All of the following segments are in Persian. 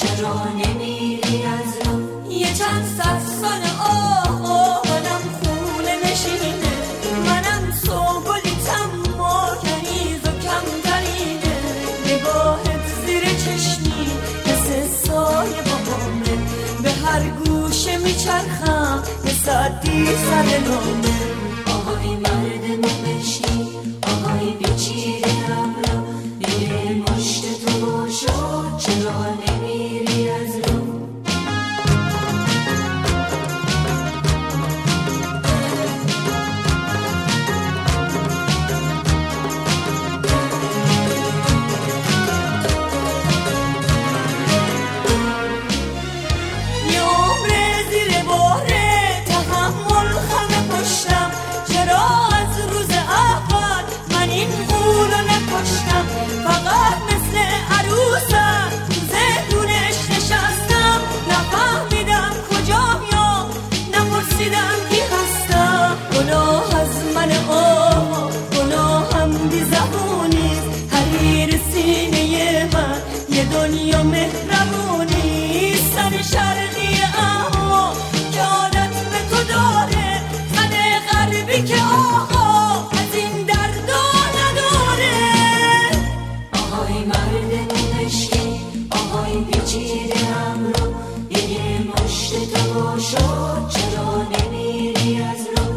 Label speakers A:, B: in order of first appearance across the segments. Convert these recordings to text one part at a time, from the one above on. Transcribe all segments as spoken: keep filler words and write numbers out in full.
A: چرا نمیری از رو؟ یه چند صد سال آقا منم خونه نشینه، منم سوگلیتم ماکنیز و کمترینه، نگاهت زیر چشمی مثل سایه بابامه، به هر گوشه میچرخم مثل دی سر نامه. آهای مرد موشی، آهای بیچیره ابرو، دیگه مشت تو باشو چرا نمیری از رو؟ یه عمر زیر باره تحمل خم پشتم، چرا از روز اول من این غولو نکشتم؟ فقط مثل عروسم تو زندونش نشستم، نفهمیدم کجا میام، نپرسیدم کی هستم. گناه از من آه، گناهم بی زبونیست، حریر سینه من یه دنیا مهربونی، سر شرقی اما که عادت به تو داره، زن غربی که آقا از این دردا نداره. آهای مرد موشی، آهای بیچیره امرو، یه مشت تو باشو چرا نمیری از رو؟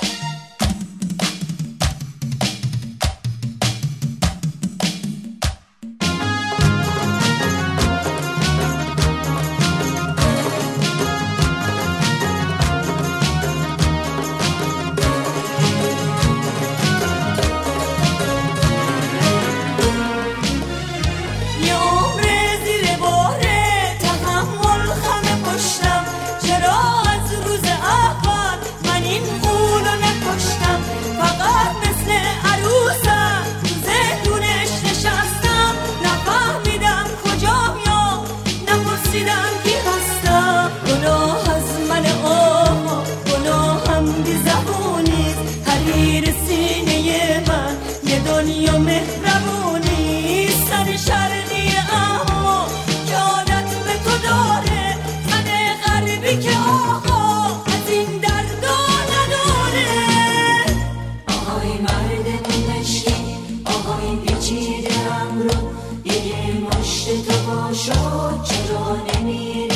A: یه عمر زیر باره تحمل خم پشتم، چرا از روز اول من این غولو نکشتم؟ فقط مثل عروسم تو زندونش نشستم، نفهمیدم کجا میام، نپرسیدم کی هستم. گناه از من آه، گناهم بی زبونیست، حریر سینه من یه دنیا مهربونی، سر شرقی اما که عادت به تو داره، زن غربی که آقا از این دردا نداره. آهای مرد موشی، آهای بیچیره امرو، یه مشت تو باشو چرا نمیری